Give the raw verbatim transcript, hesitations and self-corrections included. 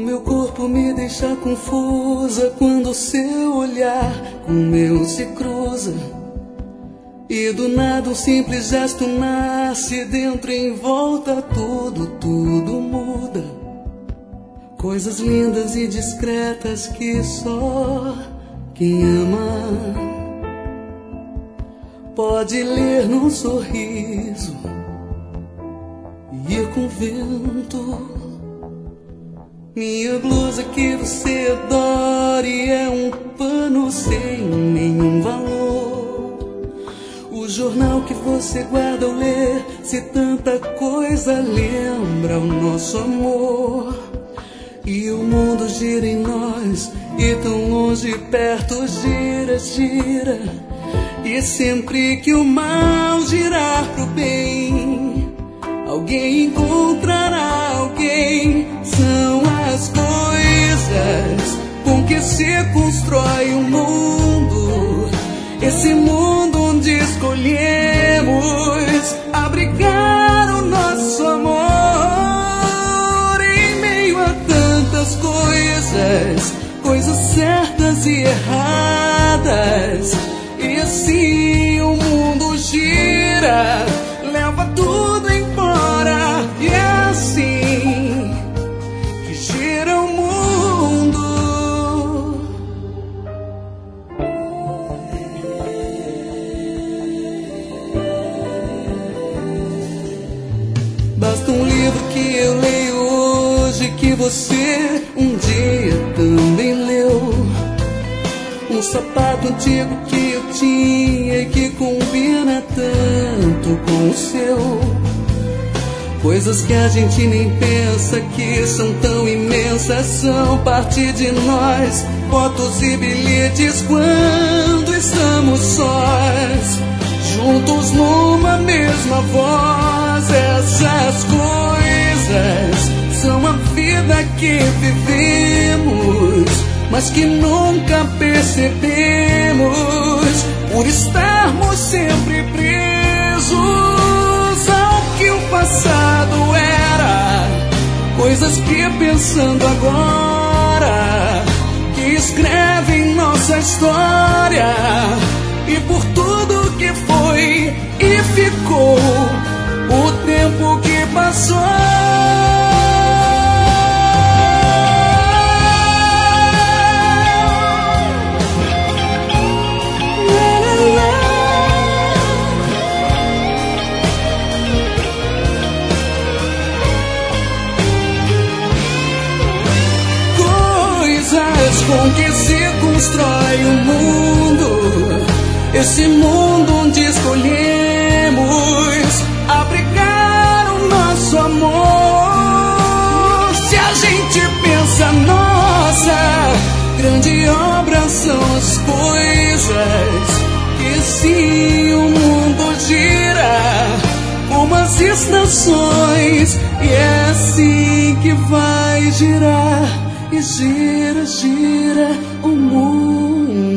meu corpo me deixa confusa quando seu olhar com o meu se cruza. E do nada um simples gesto nasce, dentro em volta tudo, tudo muda. Coisas lindas e discretas que só quem ama pode ler num sorriso e ir com o vento. Minha blusa que você adore é um pano sem nenhum valor. O jornal que você guarda ao ler, se tanta coisa lembra o nosso amor. E o mundo gira em nós, e tão longe perto gira, gira. E sempre que o mal girar pro bem, alguém encontrará alguém. São as coisas com que se constrói o mundo, esse mundo onde escolhemos abrigar o nosso amor. Em meio a tantas coisas, coisas certas e erradas, e assim o mundo gira, leva tudo embora. E é assim que gira o mundo. Basta um livro que eu leio hoje, que você um dia também leu. Um sapato antigo que eu tinha e que combina tanto com o seu. Coisas que a gente nem pensa que são tão imensas, são parte de nós. Fotos e bilhetes quando estamos sós, juntos numa mesma voz. Essas coisas são a vida que vivemos, mas que nunca percebemos, por estarmos sempre presos ao que o passado era. Coisas que pensando agora, que escrevem nossa história. E por tudo que foi e ficou, o tempo que passou. Com que se constrói o mundo, esse mundo onde escolhemos abrigar o nosso amor. Se a gente pensa, nossa, grande obra são as coisas que sim o mundo gira, como as estações, e é assim que vai girar. E gira, gira o mundo.